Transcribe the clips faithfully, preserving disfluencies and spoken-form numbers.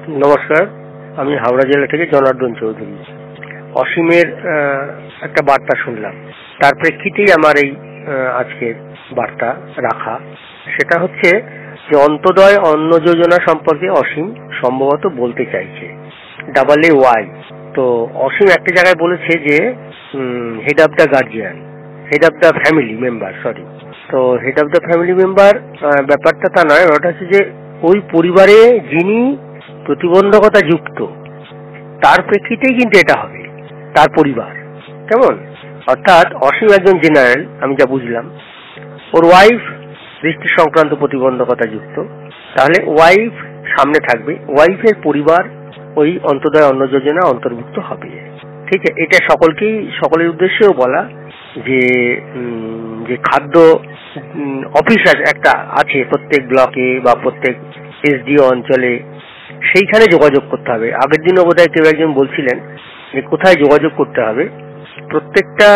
নমস্কার, আমি হাওড়া জেলা থেকে জনার্দন চৌধুরী। অসীমের একটা বার্তা শুনলাম, তার প্রেক্ষিতেই আমার এই আজকের বার্তা রাখা। সেটা হচ্ছে যে অন্তোদয় অন্ন যোজনা সম্পর্কে অসীম সম্ভবত বলতে চাইছে, ডাবল এ ওয়াই। তো অসীম একটা জায়গায় বলেছে যে head of the guardian, head of the family member, sorry তো head of the family member ব্যাপারটা তা নয়, ওটা হচ্ছে যে ওই পরিবারে যিনি প্রতিবন্ধকতা যুক্ত তার প্রেক্ষিতেই কিন্তু এটা হবে, তার পরিবার কেমন। অর্থাৎ অসীম একজন জেনারেল, আমি যা বুঝলাম, ওর ওয়াইফ দৃষ্টি সংক্রান্ত প্রতিবন্ধকতা যুক্ত, তাহলে ওয়াইফ সামনে থাকবে, ওয়াইফের পরিবার ওই অন্তোদয় অন্ন যোজনা অন্তর্ভুক্ত হবে। ঠিক আছে, এটা সকলকেই সকলের উদ্দেশ্যেও বলা যে যে খাদ্য অফিস একটা আছে প্রত্যেক ব্লকে বা প্রত্যেক এসডিও অঞ্চলে, সেইখানে যোগাযোগ করতে হবে। আগের দিনও বোধহয় কেউ একজন বলছিলেন যে কোথায় যোগাযোগ করতে হবে। প্রত্যেকটা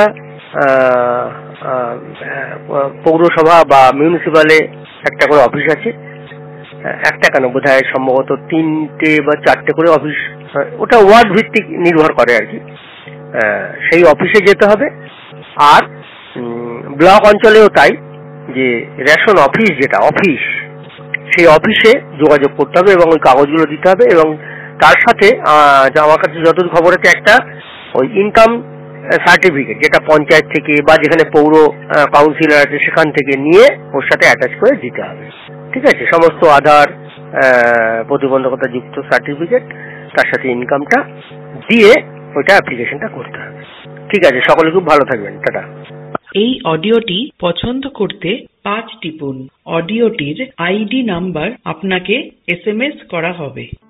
পৌরসভা বা মিউনিসিপালে একটা করে অফিস আছে, একটা কেন বোধহয় সম্ভবত তিনটে বা চারটে করে অফিস, ওটা ওয়ার্ড ভিত্তিক নির্ভর করে আর কি। সেই অফিসে যেতে হবে। আর ব্লক অঞ্চলেও তাই, যে রেশন অফিস যেটা অফিস, সেই অফিসে যোগাযোগ করতে হবে এবং ওই কাগজগুলো দিতে হবে। এবং তার সাথে আমার কাছে যতদূর খবর আছে একটা ওই ইনকাম সার্টিফিকেট, যেটা পঞ্চায়েত থেকে বা যেখানে পৌর কাউন্সিলর আছে সেখান থেকে নিয়ে ওর সাথে অ্যাটাচ করে দিতে হবে। ঠিক আছে, সমস্ত আধার, প্রতিবন্ধকতা যুক্ত সার্টিফিকেট, তার সাথে ইনকামটা দিয়ে ওইটা অ্যাপ্লিকেশনটা করতে হবে। ঠিক আছে, সকলে খুব ভালো থাকবেন, টাটা। এই অডিওটি পছন্দ করতে পাঁচ টিপুন। অডিওটির আইডি নাম্বার আপনাকে এস এম এস করা হবে।